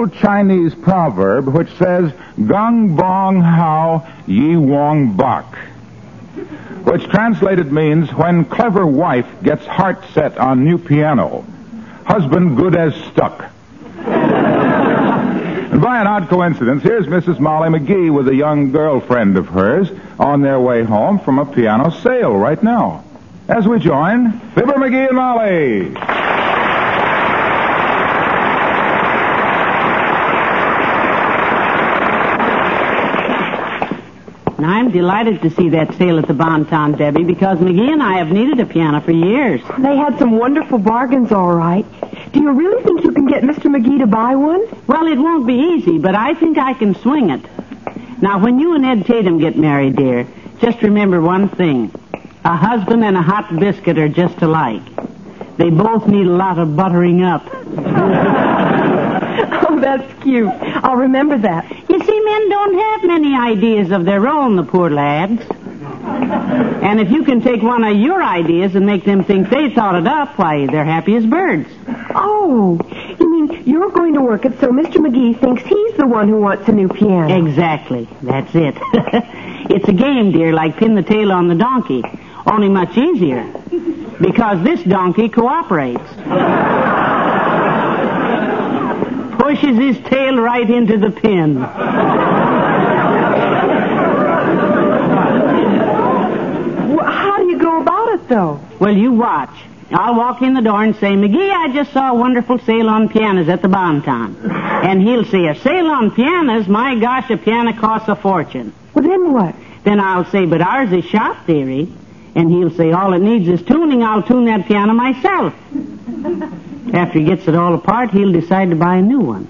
old Chinese proverb which says, Gung Bong Hao Yi Wong Bak, which translated means, when clever wife gets heart set on new piano, husband good as stuck. And by an odd coincidence, here's Mrs. Molly McGee with a young girlfriend of hers on their way home from a piano sale right now. As we join Fibber McGee and Molly. And I'm delighted to see that sale at the Bon Ton, Debbie, because McGee and I have needed a piano for years. They had some wonderful bargains, all right. Do you really think you can get Mr. McGee to buy one? Well, it won't be easy, but I think I can swing it. Now, when you and Ed Tatum get married, dear, just remember one thing. A husband and a hot biscuit are just alike. They both need a lot of buttering up. Oh, that's cute. I'll remember that. You see, men don't have many ideas of their own, the poor lads. And if you can take one of your ideas and make them think they thought it up, why, they're happy as birds. Oh, you mean you're going to work it so Mr. McGee thinks he's the one who wants a new piano? Exactly. That's it. It's a game, dear, like pin the tail on the donkey, only much easier, because this donkey cooperates. Pushes his tail right into the pin. How do you go about it, though? Well, you watch. I'll walk in the door and say, McGee, I just saw a wonderful sale on pianos at the Bon Ton. And he'll say, a sale on pianos? My gosh, a piano costs a fortune. Well, then what? Then I'll say, but ours is shop theory. And he'll say, all it needs is tuning. I'll tune that piano myself. After he gets it all apart, he'll decide to buy a new one.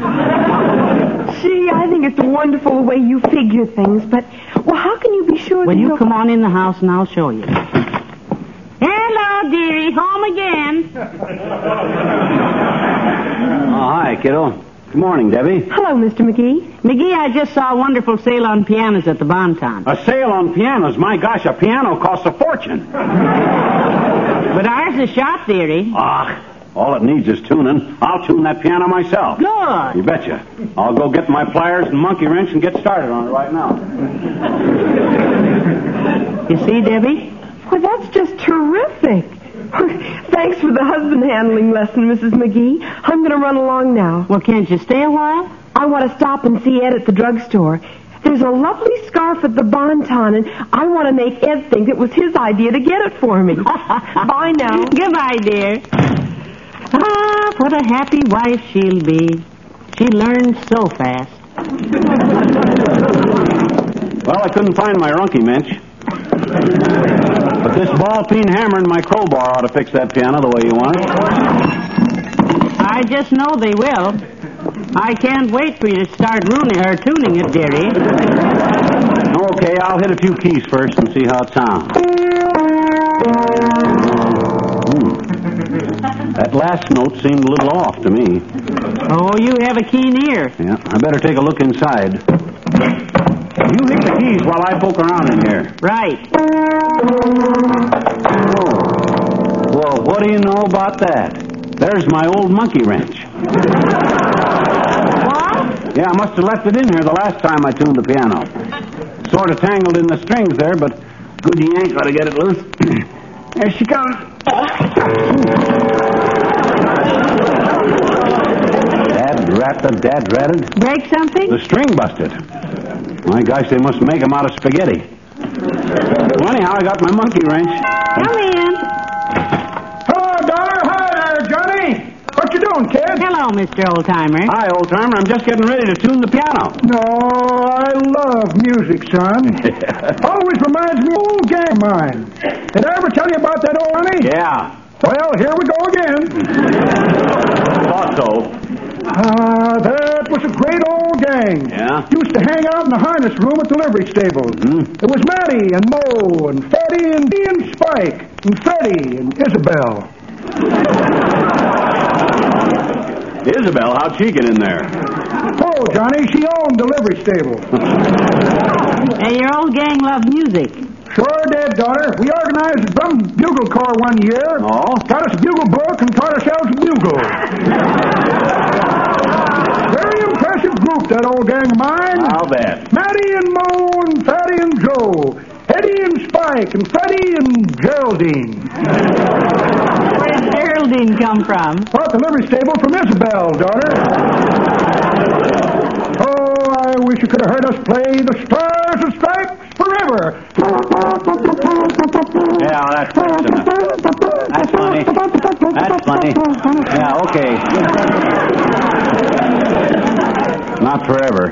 Gee, I think it's wonderful the way you figure things, but, well, how can you be sure Well, that you come on in the house and I'll show you. Hello, dearie. Home again. Oh, hi, kiddo. Good morning, Debbie. Hello, Mr. McGee. McGee, I just saw a wonderful sale on pianos at the Bon Ton. A sale on pianos? My gosh, a piano costs a fortune. But ours is shop theory. All it needs is tuning. I'll tune that piano myself. Good. You betcha. I'll go get my pliers and monkey wrench and get started on it right now. You see, Debbie? Well, that's just terrific. Thanks for the husband handling lesson, Mrs. McGee. I'm going to run along now. Well, can't you stay a while? I want to stop and see Ed at the drugstore. There's a lovely scarf at the Bon Ton, and I want to make Ed think it was his idea to get it for me. Bye now. Goodbye, dear. Ah, what a happy wife she'll be. She learns so fast. Well, I couldn't find my runky mensch. But this ball-peen hammer and my crowbar ought to fix that piano the way you want it. I just know they will. I can't wait for you to start tuning it, dearie. Okay, I'll hit a few keys first and see how it sounds. That last note seemed a little off to me. Oh, you have a keen ear. Yeah, I better take a look inside. You hit the keys while I poke around in here. Right. Oh. Well, what do you know about that? There's my old monkey wrench. What? Yeah, I must have left it in here the last time I tuned the piano. Sort of tangled in the strings there, but good yank ought to get it loose. There she comes. Dad-ratted. Break something? The string busted. My gosh, they must make them out of spaghetti. Well, anyhow, I got my monkey wrench. Come in. Hello, daughter. Hi there, Johnny. What you doing, kid? Hello, Mr. Oldtimer. Hi, old-timer. I'm just getting ready to tune the piano. No, I love music, son. Always reminds me of an old gang of mine. Did I ever tell you about that old honey? Yeah. Well, here we go again. Thought so. That was a great old gang. Yeah? Used to hang out in the harness room at the livery stable. Mm-hmm. It was Matty and Mo and Fatty and Dee and Spike and Freddie and Isabel. Isabel, how'd she get in there? Oh, Johnny, she owned the livery stable. And your old gang loved music. Sure did, daughter. We organized a drum bugle corps one year. Oh? Got us a bugle book and taught ourselves a bugle. Very that old gang of mine. I'll bet. Matty and Mo and Fatty and Joe. Eddie and Spike and Freddie and Geraldine. Where did Geraldine come from? Bought the livery stable from Isabel, daughter. Oh, I wish you could have heard us play The Stars and Stripes Forever. Yeah, that's close enough. That's funny. That's funny. Yeah, okay. Not forever.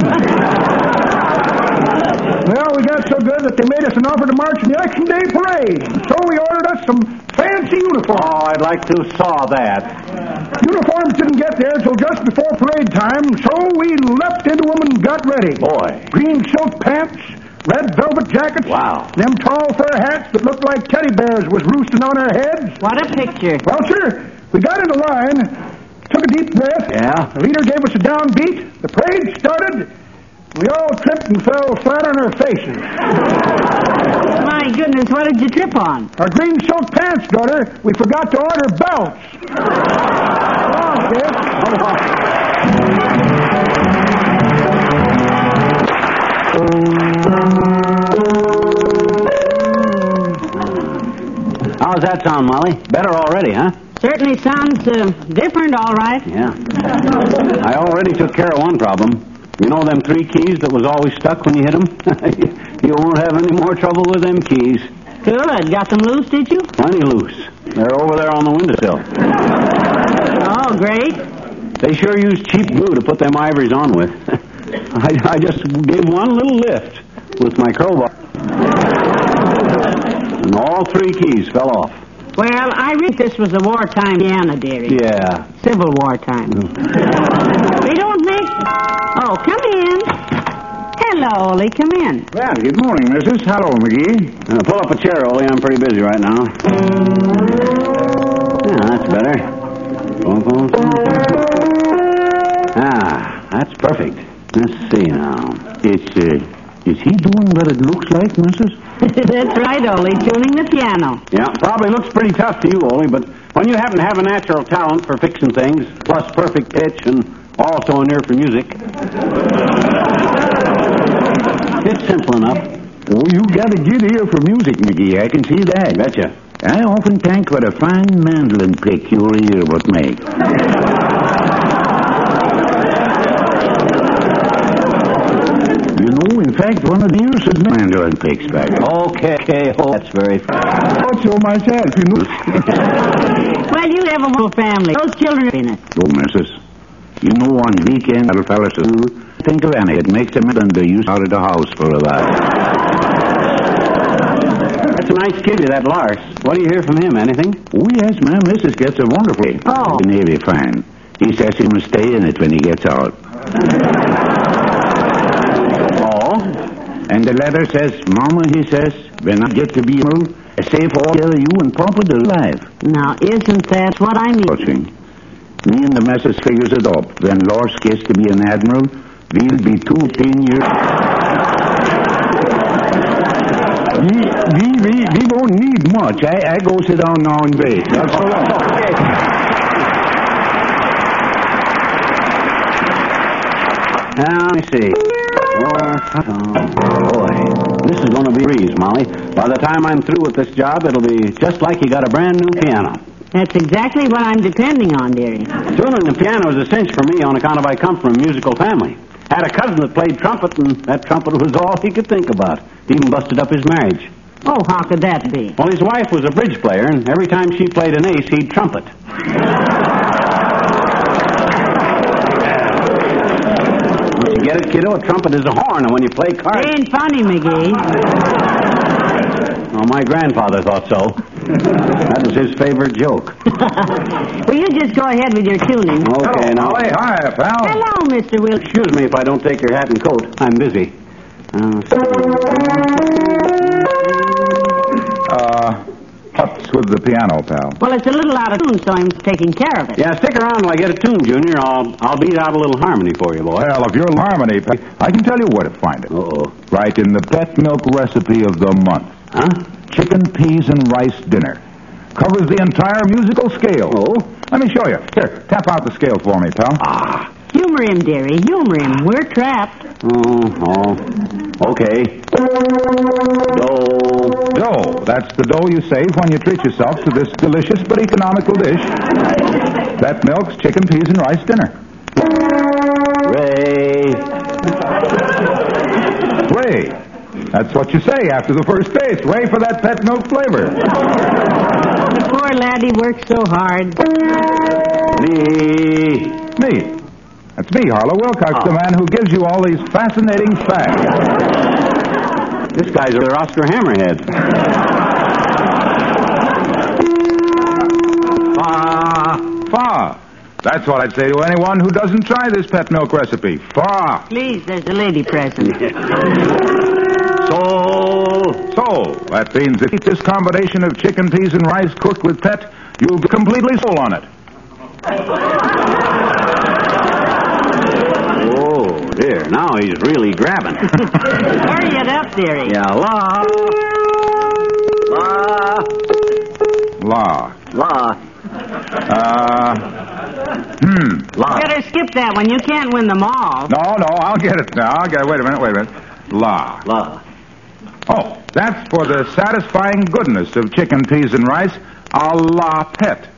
Well, we got so good that they made us an offer to march in the Election Day parade. So we ordered us some fancy uniforms. Oh, I'd like to saw that. Uniforms didn't get there till just before parade time, so we leapt into them and got ready. Boy. Green silk pants, red velvet jackets. Wow. Them tall fur hats that looked like teddy bears was roosting on our heads. What a picture. Well, sir, we got into line, took a deep breath. Yeah? The leader gave us a downbeat. The parade started. We all tripped and fell flat on our faces. My goodness, what did you trip on? Our green silk pants, daughter. We forgot to order belts. Come on, kid. How's that sound, Molly? Better already, huh? Certainly sounds different, all right. Yeah. I already took care of one problem. You know them 3 keys that was always stuck when you hit them? You won't have any more trouble with them keys. Good. Got them loose, did you? Plenty loose. They're over there on the windowsill. Oh, great. They sure use cheap glue to put them ivories on with. I just gave one little lift with my crowbar. And all 3 keys fell off. Well, I read this was a wartime piano, dearie. Yeah. Civil War time. We don't make... Oh, come in. Hello, Ollie. Come in. Well, good morning, Mrs. Hello, McGee. Pull up a chair, Ollie. I'm pretty busy right now. Yeah, that's better. Ah, that's perfect. Let's see now. Is he doing what it looks like, Mrs.? That's right, Ollie. Tuning the piano. Yeah, probably looks pretty tough to you, Ollie, but when you happen to have a natural talent for fixing things, plus perfect pitch and also an ear for music, it's simple enough. Oh, you got a good ear for music, McGee. I can see that. Betcha. I often think what a fine mandolin pick your ear would make. You know, in fact, one of the ears should make mandolin picks back. Okay, oh, that's very Thought so myself, you know. Well, you have a whole family. Those children are in it. Oh, Mrs. You know, on weekend, little fellas think of any. It makes them and they use out of the house for a while. That's a nice kid, that Lars. What do you hear from him? Anything? Oh, yes, ma'am. Mrs. gets a wonderful. Oh. The Navy fine. He says he must stay in it when he gets out. Oh? And the letter says, Mama, he says, when I get to be able, safe all together, you and Papa are alive. Now, isn't that what I mean? Watching. Me and the missus figures it up. When Lars gets to be an admiral, we'll be 2 10 years. We won't need much. I go sit down now and wait. That's all right. Okay. Now, let me see. Boy, this is going to be a breeze, Molly. By the time I'm through with this job, it'll be just like you got a brand new piano. That's exactly what I'm depending on, dearie. Tuning the piano is a cinch for me on account of I come from a musical family. Had a cousin that played trumpet, and that trumpet was all he could think about. Even busted up his marriage. Oh, how could that be? Well, his wife was a bridge player, and every time she played an ace, he'd trumpet. Don't you get it, kiddo? A trumpet is a horn, and when you play cards... Ain't funny, McGee. Oh, my grandfather thought so. That was his favorite joke. Will you just go ahead with your tuning? Okay, now... Hi, pal. Hello, Mr. Wilkes. Excuse me if I don't take your hat and coat. I'm busy. What's with the piano, pal? Well, it's a little out of tune, so I'm taking care of it. Yeah, stick around till I get a tune, Junior. I'll beat out a little harmony for you, boy. Well, if you're harmony, pal, I can tell you where to find it. Uh-oh. Right in the pet milk recipe of the month. Huh? Chicken, peas, and rice dinner. Covers the entire musical scale. Oh? Let me show you. Here, tap out the scale for me, pal. Humor him, dearie. Humor him. We're trapped. Okay. Dough. That's the dough you save when you treat yourself to this delicious but economical dish. Pet Milk's chicken, peas, and rice dinner. Ray. That's what you say after the first taste. Ray for that Pet Milk flavor. The poor laddie works so hard. Me. That's me, Harlow Wilcox, the man who gives you all these fascinating facts. This guy's our Oscar Hammerhead. Fa. That's what I'd say to anyone who doesn't try this Pet Milk recipe. Fa. Please, there's a lady present. Soul. That means if you eat this combination of chicken, peas, and rice cooked with Pet, you'll be completely sold on it. Oh, dear. Now he's really grabbing. Hurry it up, dearie. Yeah, La. Better skip that one. You can't win them all. No, I'll get it now. Wait a minute. La. Oh, that's for the satisfying goodness of chicken, peas, and rice, a la Pet.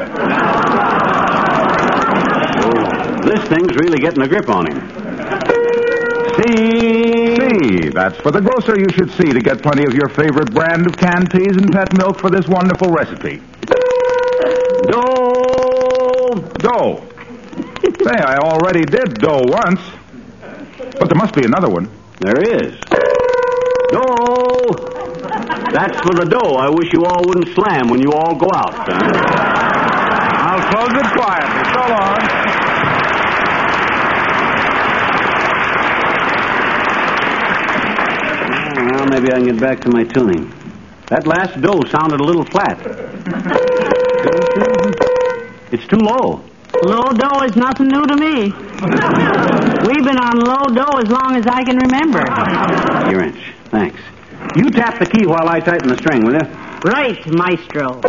This thing's really getting a grip on him. C. That's for the grocer you should see to get plenty of your favorite brand of canned peas and Pet Milk for this wonderful recipe. Dough. Say, I already did dough once. But there must be another one. There is. Dough. That's for the dough I wish you all wouldn't slam when you all go out. I'll close it quietly. So long. Well, maybe I can get back to my tuning. That last dough sounded a little flat. It's too low. Low dough is nothing new to me. We've been on low dough as long as I can remember. Key wrench. Thanks. You tap the key while I tighten the string, will you? Right, maestro.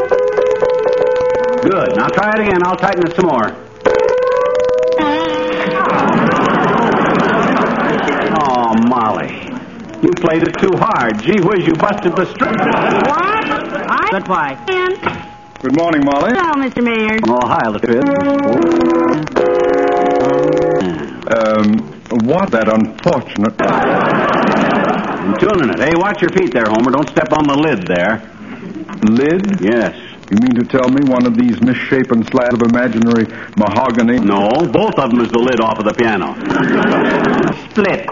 Good. Now try it again. I'll tighten it some more. Oh, Molly. You played it too hard. Gee whiz, you busted the string. What? But why? Good morning, Molly. Hello, Mr. Mayor. Oh, hi, Latriv. What that unfortunate... I'm tuning it. Hey, watch your feet there, Homer. Don't step on the lid there. Lid? Yes. You mean to tell me one of these misshapen slabs of imaginary mahogany? No, both of them is the lid off of the piano. Split.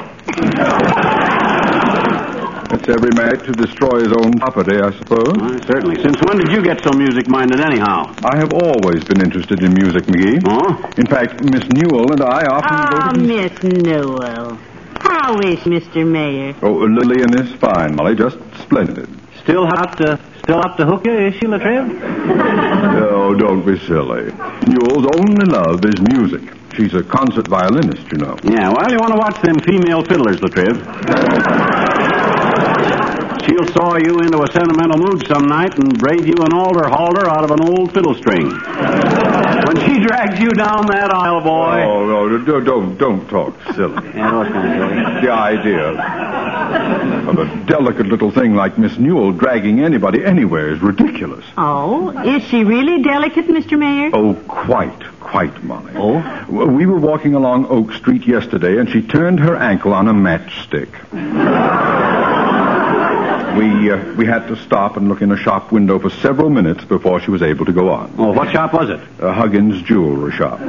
It's every man to destroy his own property, I suppose. Certainly. Since when did you get so music-minded anyhow? I have always been interested in music, McGee. Oh? In fact, Miss Newell and I often go to... Miss Newell. How is Mr. Mayor? Oh, Lillian is fine, Molly. Just splendid. Still up to hook you, is she, Latriv? Oh, don't be silly. Newell's only love is music. She's a concert violinist, you know. Yeah, well, you want to watch them female fiddlers, Latriv. She'll saw you into a sentimental mood some night and braid you an alder halter out of an old fiddle string. When she drags you down that aisle, boy... Oh, no, don't talk silly. Yeah, what kind of silly? The idea of a delicate little thing like Miss Newell dragging anybody anywhere is ridiculous. Oh, is she really delicate, Mr. Mayor? Oh, quite, Molly. Oh? We were walking along Oak Street yesterday, and she turned her ankle on a matchstick. We had to stop and look in a shop window for several minutes before she was able to go on. Oh, what shop was it? A Huggins jewelry shop.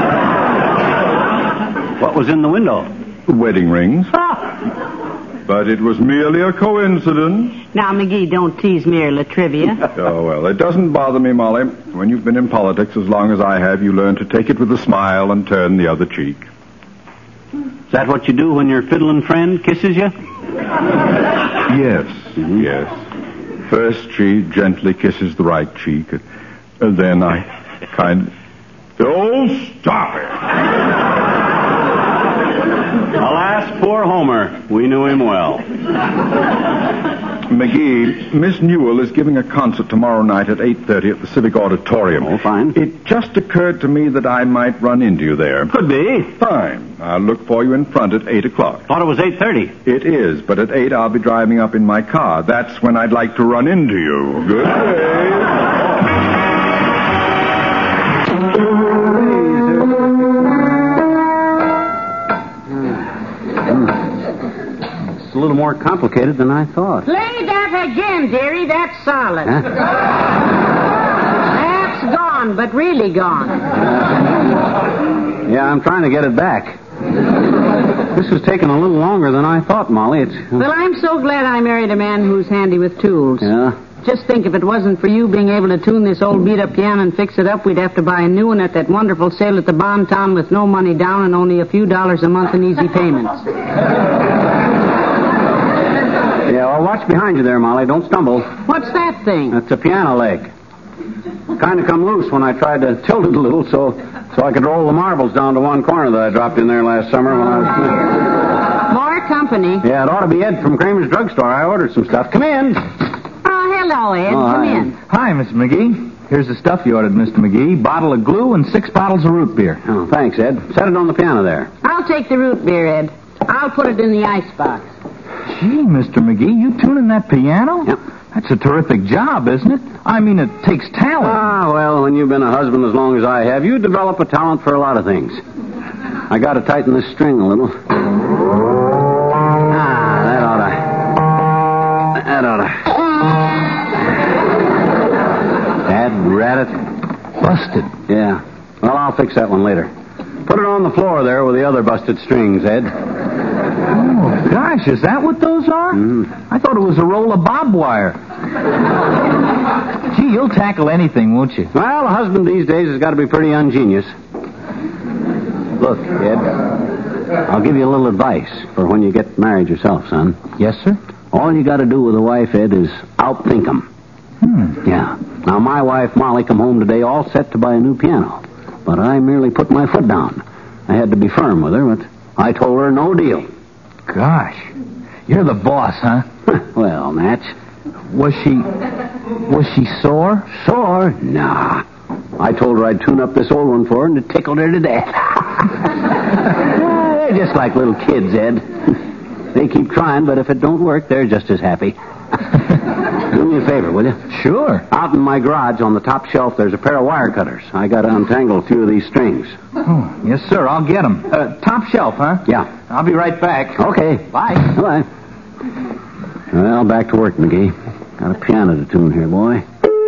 What was in the window? Wedding rings. Oh. But it was merely a coincidence. Now, McGee, don't tease me or Latrivia. Oh, well, it doesn't bother me, Molly. When you've been in politics as long as I have, you learn to take it with a smile and turn the other cheek. Is that what you do when your fiddling friend kisses you? Yes, yes. First she gently kisses the right cheek, and then I kind of... Oh, stop it! Alas, poor Homer. We knew him well. McGee, Miss Newell is giving a concert tomorrow night at 8:30 at the Civic Auditorium. Oh, fine. It just occurred to me that I might run into you there. Could be. Fine. I'll look for you in front at 8 o'clock. Thought it was 8:30. It is, but at 8 I'll be driving up in my car. That's when I'd like to run into you. Good day. It's a little more complicated than I thought. Play that again, dearie. That's solid. Huh? That's gone, but really gone. Yeah, I'm trying to get it back. This is taking a little longer than I thought, Molly. Well, I'm so glad I married a man who's handy with tools. Yeah? Just think, if it wasn't for you being able to tune this old beat-up piano and fix it up, we'd have to buy a new one at that wonderful sale at the Bon Ton with no money down and only a few dollars a month in easy payments. Yeah, well, watch behind you there, Molly. Don't stumble. What's that thing? That's a piano leg. Kind of come loose when I tried to tilt it a little so I could roll the marbles down to one corner that I dropped in there last summer when I was... More company. Yeah, it ought to be Ed from Kramer's Drugstore. I ordered some stuff. Come in. Oh, hello, Ed. Oh, Come hi. in. Hi, Mr. McGee. Here's the stuff you ordered, Mr. McGee. Bottle of glue and 6 bottles of root beer. Oh, thanks, Ed. Set it on the piano there. I'll take the root beer, Ed. I'll put it in the icebox. Gee, Mr. McGee, you tuning that piano? Yep. That's a terrific job, isn't it? I mean, it takes talent. Ah, well, when you've been a husband as long as I have, you develop a talent for a lot of things. I got to tighten this string a little. That ought to... Dad rat it. Busted. Yeah. Well, I'll fix that one later. Put it on the floor there with the other busted strings, Ed. Oh, gosh, is that what those are? I thought it was a roll of barbed wire. Gee, you'll tackle anything, won't you? Well, a husband these days has got to be pretty ingenious. Look, Ed, I'll give you a little advice for when you get married yourself, son. Yes, sir? All you got to do with a wife, Ed, is outthink them. Yeah. Now, my wife, Molly, come home today all set to buy a new piano. But I merely put my foot down. I had to be firm with her, but I told her no deal. Gosh, you're the boss, huh? Well, Natch. Was she sore? Sore? Nah. I told her I'd tune up this old one for her, and it tickled her to death. They're just like little kids, Ed. They keep trying, but if it don't work, they're just as happy. Do me a favor, will you? Sure. Out in my garage on the top shelf, there's a pair of wire cutters. I got to untangle a few of these strings. Oh, yes, sir. I'll get them. Top shelf, huh? Yeah. I'll be right back. Okay. Bye. Bye. Well, back to work, McGee. Got a piano to tune here, boy.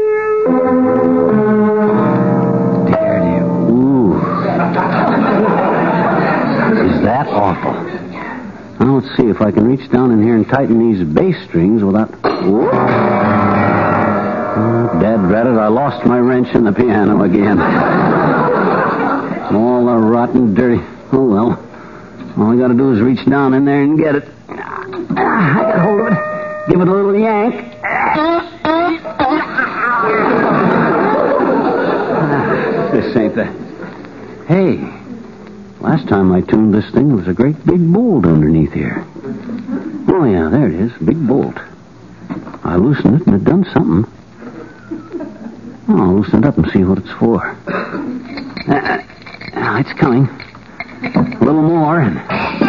Dare you. Ooh. Is that awful? Now, let's see if I can reach down in here and tighten these bass strings without... Whoa. Dad rat it, I lost my wrench in the piano again. All the rotten, dirty... Oh, well. All I got to do is reach down in there and get it. I got hold of it. Give it a little yank. This ain't the... Hey... Last time I tuned this thing, there was a great big bolt underneath here. Oh, yeah, there it is. Big bolt. I loosened it, and it done something. Oh, I'll loosen it up and see what it's for. It's coming. A little more, and...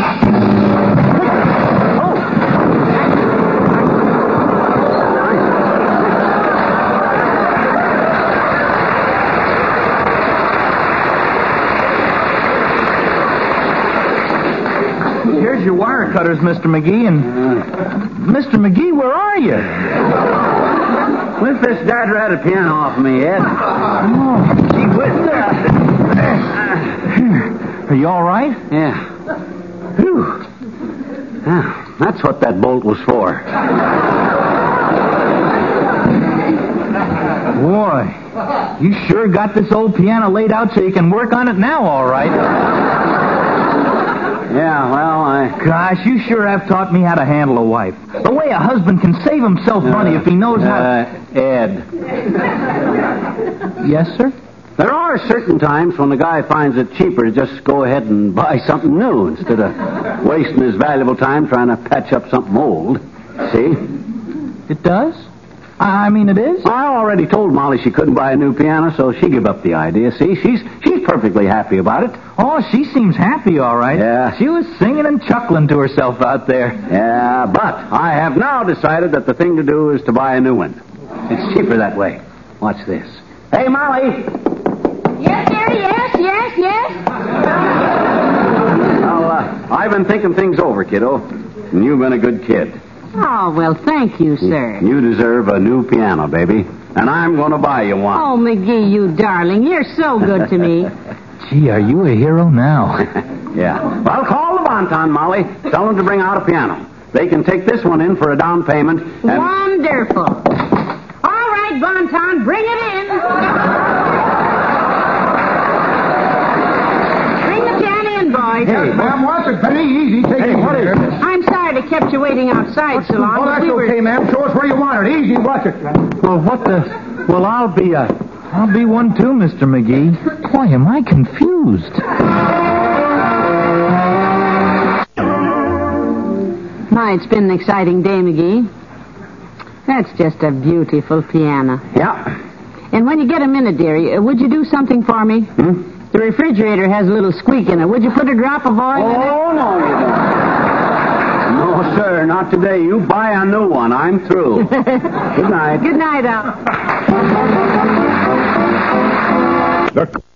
Here's your wire cutters, Mr. McGee, and... Mr. McGee, where are you? Lift this dad ratted piano off of me, Ed. Oh, gee whiz. Are you all right? Yeah. Whew. Yeah, that's what that bolt was for. Boy, you sure got this old piano laid out so you can work on it now, all right. Yeah, well, Gosh, you sure have taught me how to handle a wife. The way a husband can save himself money if he knows how... Ed. Yes, sir? There are certain times when the guy finds it cheaper to just go ahead and buy something new instead of wasting his valuable time trying to patch up something old. See? It does? I mean, it is? I already told Molly she couldn't buy a new piano, so she gave up the idea. See, she's perfectly happy about it. Oh, she seems happy, all right. Yeah. She was singing and chuckling to herself out there. Yeah, but I have now decided that the thing to do is to buy a new one. It's cheaper that way. Watch this. Hey, Molly! Yes, dear, yes. Well, I've been thinking things over, kiddo, and you've been a good kid. Oh, well, thank you, sir. You deserve a new piano, baby, and I'm going to buy you one. Oh, McGee, you darling. You're so good to me. Gee, are you a hero now? Yeah. Well, call the Bonton, Molly. Tell them to bring out a piano. They can take this one in for a down payment. And... Wonderful. All right, Bonton, bring it in. Bring the piano in, boys. Hey, ma'am, watch it, Penny. Easy. Take it. What is this? I'm sorry to kept you waiting outside so long. Oh, that's okay, ma'am. Show us where you want it. Easy. Watch it. Well, what the... Well, I'll be one too, Mr. McGee. Boy, am I confused. My, it's been an exciting day, McGee. That's just a beautiful piano. Yeah. And when you get a minute, dearie, would you do something for me? The refrigerator has a little squeak in it. Would you put a drop of oil in it? Oh, no, you don't. No, sir, not today. You buy a new one. I'm through. Good night. Good night, Al. The